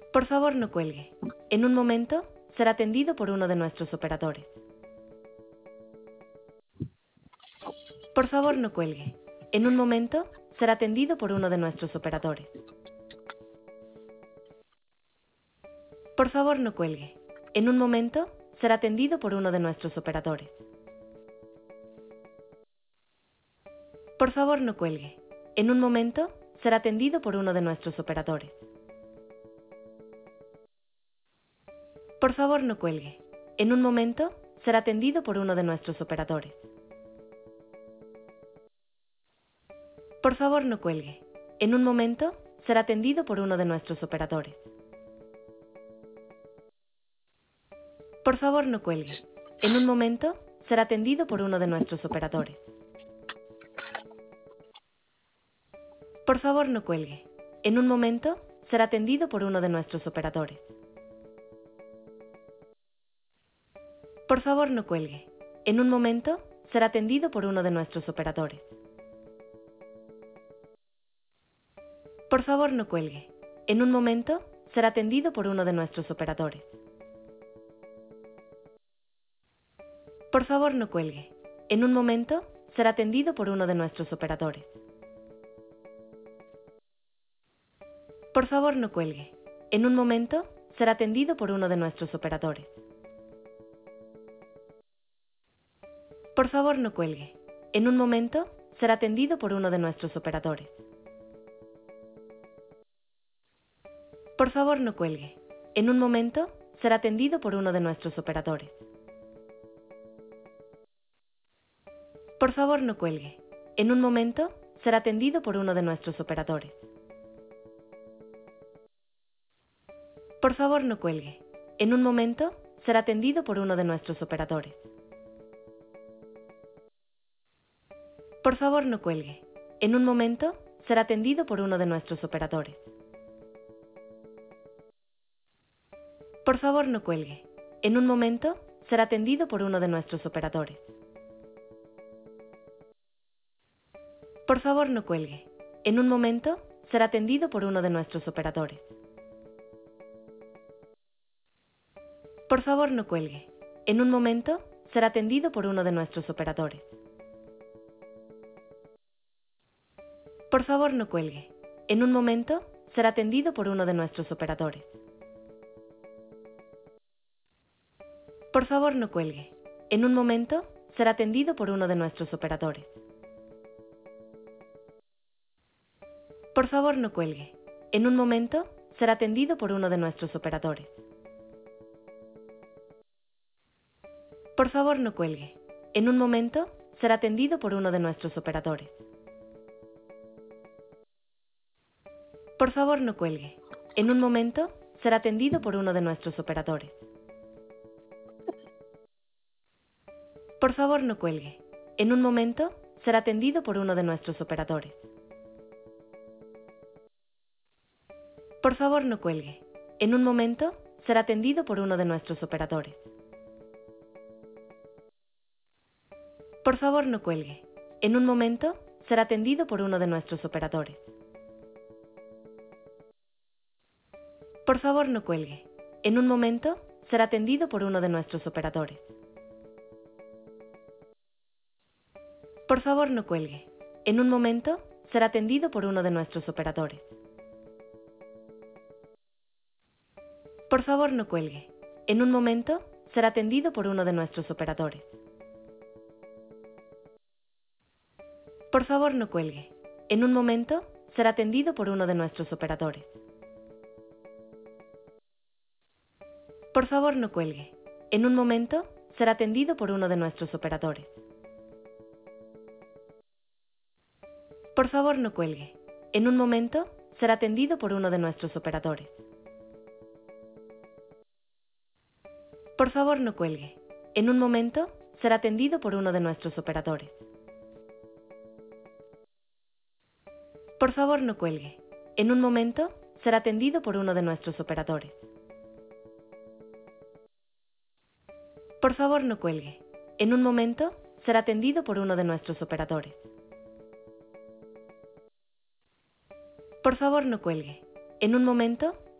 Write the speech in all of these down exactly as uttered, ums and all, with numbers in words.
Por favor, no cuelgue. En un momento, será atendido por uno de nuestros operadores. Por favor, no cuelgue. En un momento, será atendido por uno de nuestros operadores. Por favor, no cuelgue. En un momento, será atendido por uno de nuestros operadores. Por favor, no cuelgue. En un momento, será atendido por uno de nuestros operadores. Por favor, no cuelgue. En un momento, será atendido por uno de nuestros operadores. Por favor, no cuelgue. En un momento, será atendido por uno de nuestros operadores. Por favor, no cuelgue. En un momento, será atendido por uno de nuestros operadores. Por favor, no cuelgue. En un momento, será atendido por uno de nuestros operadores. Por favor, no cuelgue. En un momento, será atendido por uno de nuestros operadores. Por favor, no cuelgue. En un momento, será atendido por uno de nuestros operadores. Por favor, no cuelgue. En un momento, será atendido por uno de nuestros operadores. Por favor, no cuelgue. En un momento, será atendido por uno de nuestros operadores. Por favor, no cuelgue. En un momento, será atendido por uno de nuestros operadores. Por favor, no cuelgue. En un momento, será atendido por uno de nuestros operadores. Por favor, no cuelgue. En un momento, será atendido por uno de nuestros operadores. Por favor, no cuelgue. En un momento, será atendido por uno de nuestros operadores. Por favor, no cuelgue. En un momento, será atendido por uno de nuestros operadores. Por favor, no cuelgue. En un momento, será atendido por uno de nuestros operadores. Por favor, no cuelgue. En un momento, será atendido por uno de nuestros operadores. Por favor, no cuelgue. En un momento, será atendido por uno de nuestros operadores. Por favor, no cuelgue. En un momento, será atendido por uno de nuestros operadores. Por favor, no cuelgue. En un momento, será atendido por uno de nuestros operadores. Por favor, no cuelgue. En un momento, será atendido por uno de nuestros operadores. Por favor, no cuelgue. En un momento, será atendido por uno de nuestros operadores. Por favor, no cuelgue. En un momento, será atendido por uno de nuestros operadores. Por favor, no cuelgue. En un momento, será atendido por uno de nuestros operadores. Por favor, no cuelgue. En un momento, será atendido por uno de nuestros operadores. Por favor, no cuelgue. En un momento, será atendido por uno de nuestros operadores. Por favor, no cuelgue. En un momento, será atendido por uno de nuestros operadores. Por favor, no cuelgue. En un momento, será atendido por uno de nuestros operadores. Por favor, no cuelgue. En un momento, será atendido por uno de nuestros operadores. Por favor, no cuelgue. En un momento, será atendido por uno de nuestros operadores. Por favor, no cuelgue. En un momento, será atendido por uno de nuestros operadores. Por favor, no cuelgue. En un momento, será atendido por uno de nuestros operadores. Por favor, no cuelgue. En un momento, será atendido por uno de nuestros operadores. Por favor, no cuelgue. En un momento, será atendido por uno de nuestros operadores. Por favor, no cuelgue. En un momento, será atendido por uno de nuestros operadores. Por favor, no cuelgue. En un momento,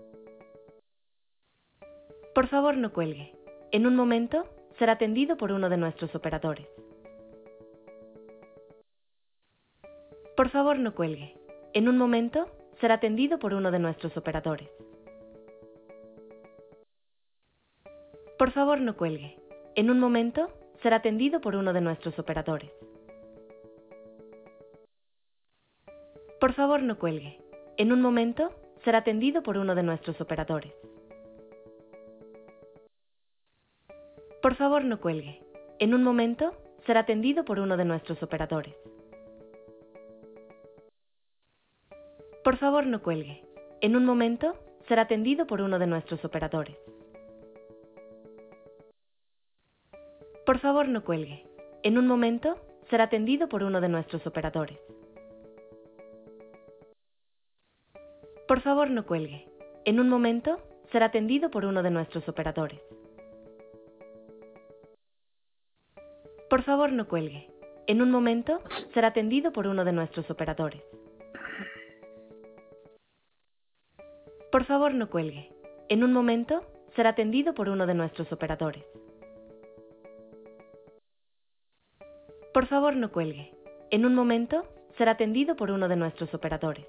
Por favor, no cuelgue. En un momento será atendido por uno de nuestros operadores. Por favor, no cuelgue. En un momento, será atendido por uno de nuestros operadores. Por favor, no cuelgue. En un momento, será atendido por uno de nuestros operadores. Por favor, no cuelgue. En un momento, será atendido por uno de nuestros operadores. Por favor, no cuelgue. En un momento, será atendido por uno de nuestros operadores. Por favor, no cuelgue. En un momento, será atendido por uno de nuestros operadores. Por favor, no cuelgue. En un momento, será atendido por uno de nuestros operadores. Por favor, no cuelgue. En un momento, será atendido por uno de nuestros operadores. Por favor, no cuelgue. En un momento, será atendido por uno de nuestros operadores. Por favor, no cuelgue. En un momento, será atendido por uno de nuestros operadores. Por favor, no cuelgue. En un momento, será atendido por uno de nuestros operadores.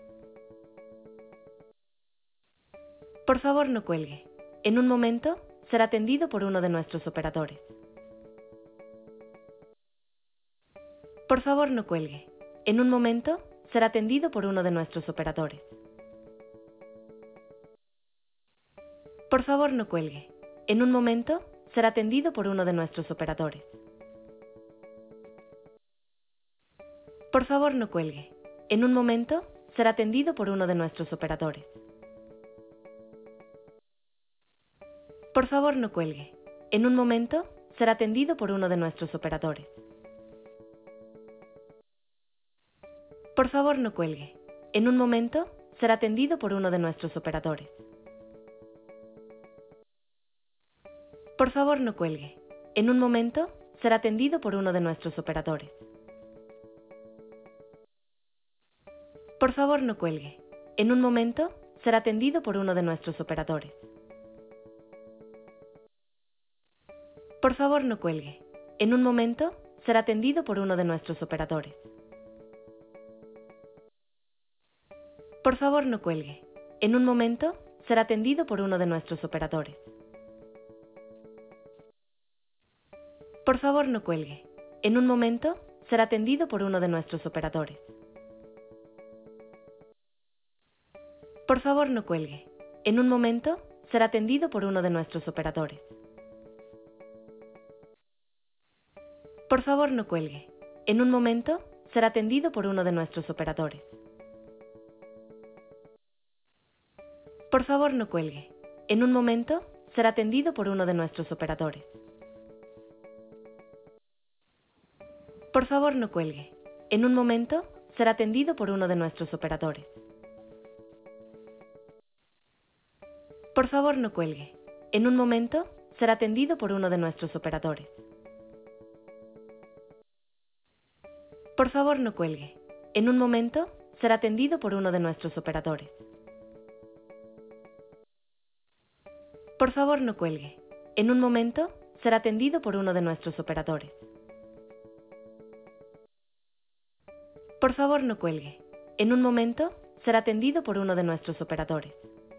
Por favor, no cuelgue. En un momento, será atendido por uno de nuestros operadores. Por favor, no cuelgue. En un momento, será atendido por uno de nuestros operadores. Por favor, no cuelgue. En un momento, será atendido por uno de nuestros operadores. Por favor, no cuelgue. En un momento, será atendido por uno de nuestros operadores. Por favor, no cuelgue. En un momento, será atendido por uno de nuestros operadores. Por favor, no cuelgue. En un momento, será atendido por uno de nuestros operadores. Por favor, no cuelgue. En un momento, será atendido por uno de nuestros operadores. Por favor, no cuelgue. En un momento, será atendido por uno de nuestros operadores. Por favor, no cuelgue. En un momento, será atendido por uno de nuestros operadores. Por favor, no cuelgue. En un momento, será atendido por uno de nuestros operadores. Por favor, no cuelgue. En un momento, será atendido por uno de nuestros operadores. Por favor, no cuelgue. En un momento, será atendido por uno de nuestros operadores. Por favor, no cuelgue. En un momento, será atendido por uno de nuestros operadores. Por favor, no cuelgue. En un momento, será atendido por uno de nuestros operadores. Por favor, no cuelgue. En un momento, será atendido por uno de nuestros operadores. Por favor, no cuelgue. En un momento, será atendido por uno de nuestros operadores. Por favor, no cuelgue. En un momento, será atendido por uno de nuestros operadores. Por favor, no cuelgue. En un momento, será atendido por uno de nuestros operadores. Por favor, no cuelgue. En un momento, será atendido por uno de nuestros operadores.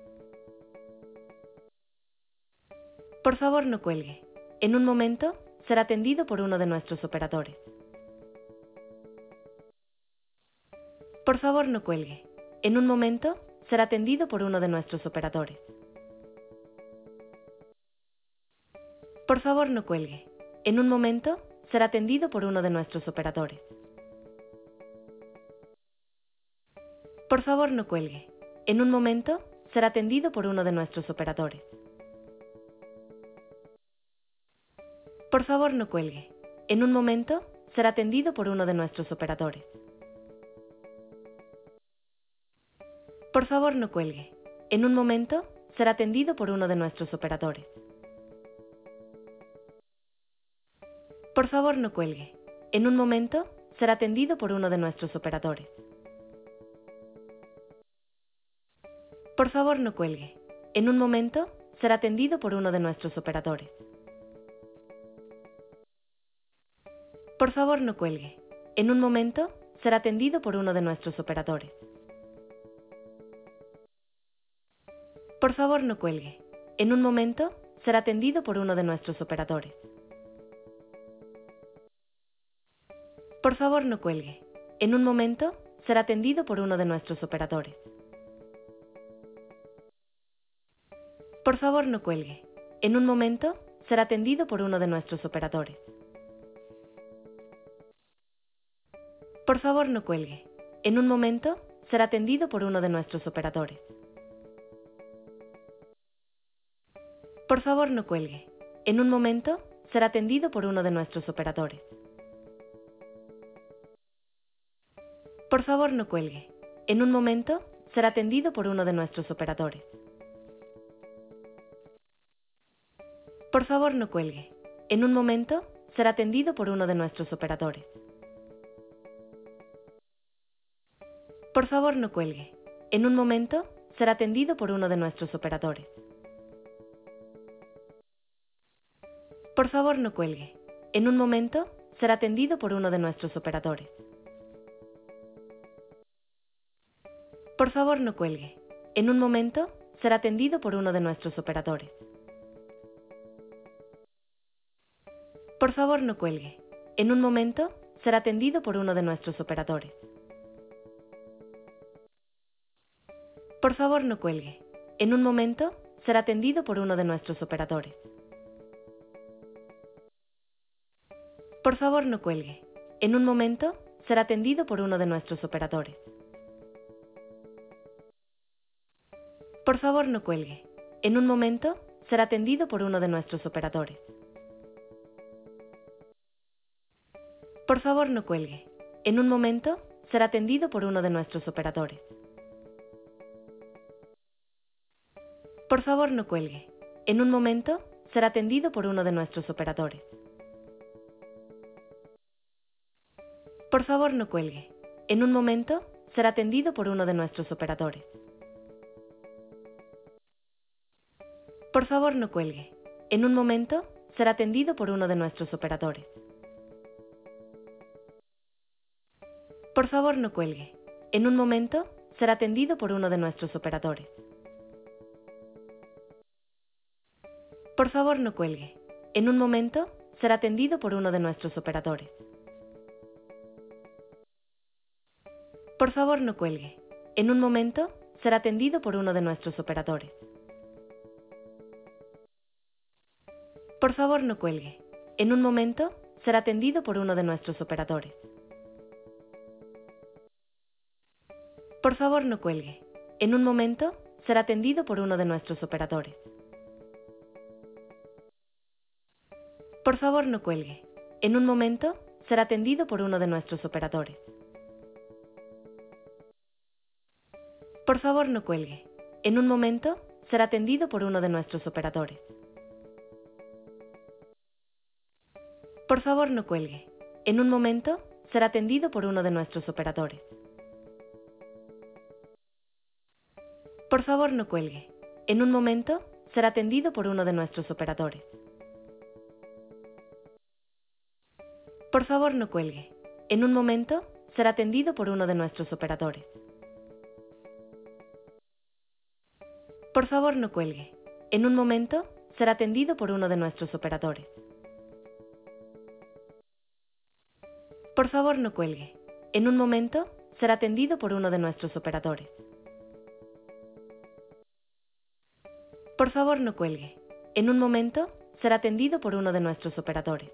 Por favor, no cuelgue. En un momento, será atendido por uno de nuestros operadores. Por favor, no cuelgue. En un momento, será atendido por uno de nuestros operadores. Por favor, no cuelgue. En un momento, será atendido por uno de nuestros operadores. Por favor, no cuelgue. En un momento, será atendido por uno de nuestros operadores. Por favor, no cuelgue. En un momento, será atendido por uno de nuestros operadores. Por favor, no cuelgue. En un momento, será atendido por uno de nuestros operadores. Por favor, no cuelgue. En un momento, será atendido por uno de nuestros operadores. Por favor, no cuelgue. En un momento, será atendido por uno de nuestros operadores. Por favor, no cuelgue. En un momento, será atendido por uno de nuestros operadores. Por favor, no cuelgue. En un momento, será atendido por uno de nuestros operadores. Por favor, no cuelgue. En un momento, será atendido por uno de nuestros operadores. Por favor, no cuelgue. En un momento, será atendido por uno de nuestros operadores. Por favor, no cuelgue. En un momento, será atendido por uno de nuestros operadores. Por favor, no cuelgue. En un momento, será atendido por uno de nuestros operadores. Por favor, no cuelgue. En un momento, será atendido por uno de nuestros operadores. Por favor, no cuelgue. En un momento, será atendido por uno de nuestros operadores. Por favor, no cuelgue. En un momento, será atendido por uno de nuestros operadores. Por favor, no cuelgue. En un momento, será atendido por uno de nuestros operadores. Por favor, no cuelgue. En un momento, será atendido por uno de nuestros operadores. Por favor, no cuelgue. En un momento, será atendido por uno de nuestros operadores. Por favor, no cuelgue. En un momento, será atendido por uno de nuestros operadores. Por favor, no cuelgue. En un momento, será atendido por uno de nuestros operadores. Por favor, no cuelgue. En un momento, será atendido por uno de nuestros operadores. Por favor, no cuelgue. En un momento, será atendido por uno de nuestros operadores. Por favor, no cuelgue. En un momento, será atendido por uno de nuestros operadores. Por favor, no cuelgue. En un momento, será atendido por uno de nuestros operadores. Por favor, no cuelgue. En un momento, será atendido por uno de nuestros operadores. Por favor, no cuelgue. En un momento, será atendido por uno de nuestros operadores. Por favor, no cuelgue. En un momento, será atendido por uno de nuestros operadores. Por favor, no cuelgue. En un momento, será atendido por uno de nuestros operadores. Por favor, no cuelgue. En un momento, será atendido por uno de nuestros operadores. Por favor, no cuelgue. En un momento, será atendido por uno de nuestros operadores. Por favor, no cuelgue. En un momento, será atendido por uno de nuestros operadores. Por favor, no cuelgue. En un momento, será atendido por uno de nuestros operadores. Por favor, no cuelgue. En un momento, será atendido por uno de nuestros operadores. Por favor, no cuelgue. En un momento, será atendido por uno de nuestros operadores. Por favor, no cuelgue. En un momento, será atendido por uno de nuestros operadores. Por favor, no cuelgue. En un momento, será atendido por uno de nuestros operadores. Por favor, no cuelgue. En un momento, será atendido por uno de nuestros operadores. Por favor, no cuelgue. En un momento, será atendido por uno de nuestros operadores.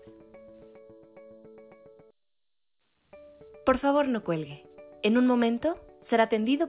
Por favor, no cuelgue. En un momento, será atendido